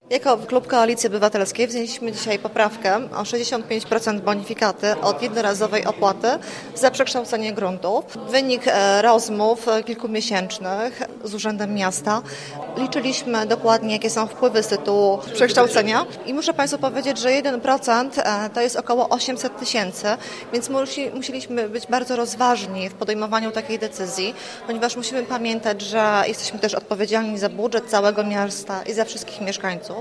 Jako Klub Koalicji Obywatelskiej wzięliśmy dzisiaj poprawkę o 65% bonifikaty od jednorazowej opłaty za przekształcenie gruntów. Wynik rozmów kilkumiesięcznych z Urzędem Miasta. Liczyliśmy dokładnie, jakie są wpływy z tytułu przekształcenia i muszę Państwu powiedzieć, że 1% to jest około 800 tysięcy, więc musieliśmy być bardzo rozważni w podejmowaniu takiej decyzji, ponieważ musimy pamiętać, że jesteśmy też odpowiedzialni za budżet całego miasta i za wszystkich mieszkańców.